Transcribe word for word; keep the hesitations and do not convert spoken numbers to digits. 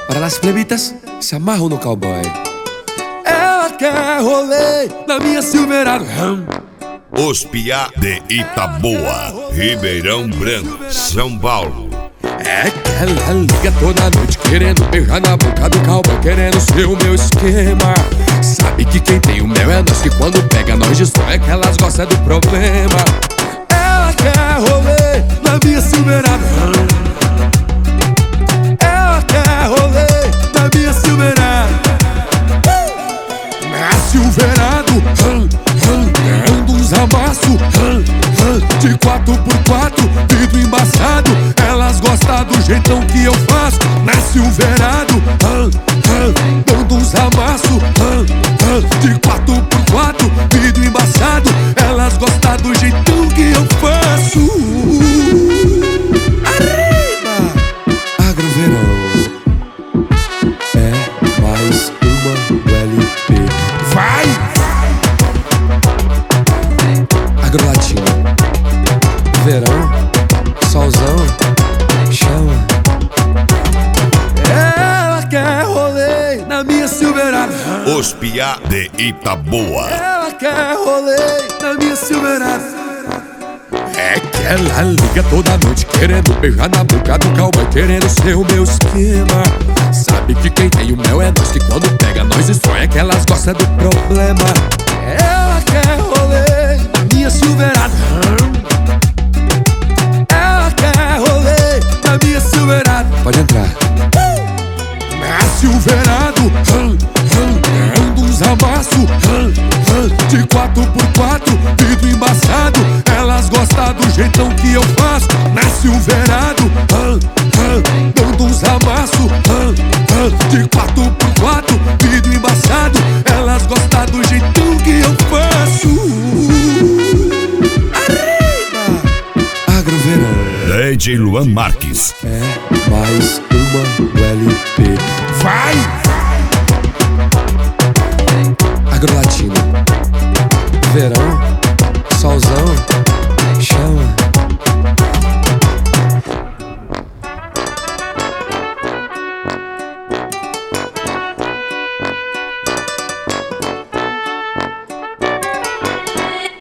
Para las plebitas se amarram no cowboy. Ela quer rolê na minha Silverado. Os Piá de Itaboa, Ribeirão Branco, São Paulo. É que ela liga toda noite querendo beijar na boca do cowboy, querendo ser o meu esquema. Sabe que quem tem o mel é nós, que quando pega nós destrói, é que elas gostam do problema. Ela quer rolê na minha Silverado. Ela quer rolê na minha Silverado. Na Silverado, dando uns amassos de quatro por quatro, vidro embaçado. Elas gostam do jeitão que eu faço. Na Silverado, dando uns amassos de quatro por quatro, vidro embaçado. Elas gostam do jeitão que eu faço. Arriba! Agroverão é mais uma do L P. Vai! Agrolatino, verão, solzão, chama. Ela quer rolê na minha Silverado. Os Piá de Itaboa. Ela quer rolê na minha Silverado. É que ela liga toda noite querendo beijar na boca do cowboy, querendo ser o meu esquema. Sabe que quem tem o mel é nós, que quando pega nós destrói, é que elas gostam do problema. Ela quer rolê na minha Silverado. Ela quer rolê na minha Silverado. Pode entrar. Na Silverado, dando uns amassos de quatro por quatro, vidro embaçado. Elas gostam do jeitão que eu faço. Na Silverado, dando uns amassos de quatro por quatro, vidro embaçado. Elas gostam do jeitão que eu faço. Arriba! Agroverão D J Luan Marques. é mais uma do L P. Vai! Agrolatino,